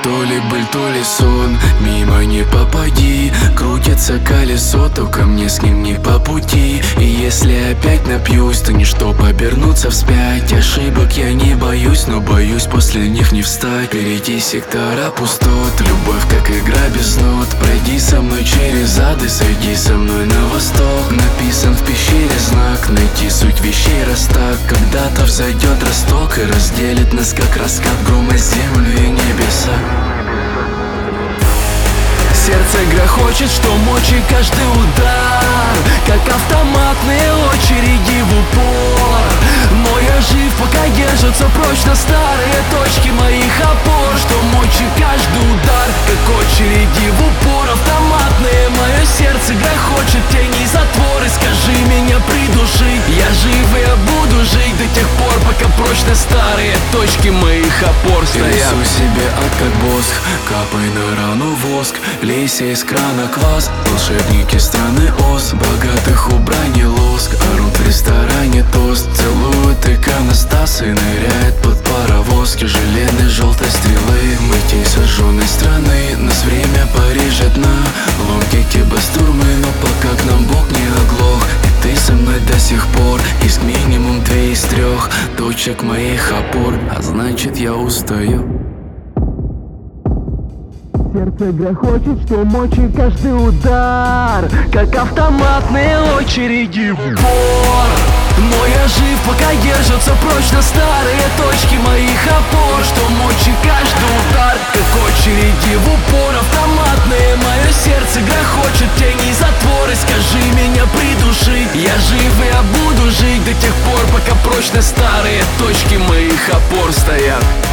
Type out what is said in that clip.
То ли быль, то ли сон, мимо не попади. Крутится колесо, только мне с ним не по пути. И если опять напьюсь, то ничто обернуться вспять. Ошибок я не боюсь, но боюсь после них не встать. Перейти сектора пустот, любовь как игра без нот. Пройди со мной через ады, сойди со мной на восток. Написан в пещере знак, найти суть вещей раз так. Когда-то взойдет росток и разделит нас как раскат грома землю и небеса. Сердце грохочет, что мочи каждый удар, как автоматные очереди в упор. Но я жив, пока держатся прочно старые точки моих опор. Что мочи каждый удар, как очереди в упор. Автоматные, мое сердце грохочет, тени затворы. Скажи меня, придуши, я жив и я буду жить до тех пор, пока прочно старые точки моих опор стоят. Несу себе ад как боск, капай на рану воск. Лейся из крана квас, волшебники страны Оз. Богатых убрани лоск, орут в ресторане тост. Целуют иконостас и ныряет под паровоз. Тяжеленной желтой стрелы мытей сожженной страны. Нас время порежет на ломтики бастурмы. Но пока к нам Бог не оглох, и ты со мной до сих пор. Есть минимум 2 из 3 точек моих опор, а значит я устаю. Сердце грохочет, что мочи каждый удар, как автоматные очереди в упор. Но я жив, пока держатся прочно старые точки моих опор. Что мочи каждый удар, как очереди в упор. Автоматные, мое сердце грохочет, тени затворы. Скажи меня, придуши, я жив и я буду жить до тех пор, пока прочно старые точки моих опор стоят.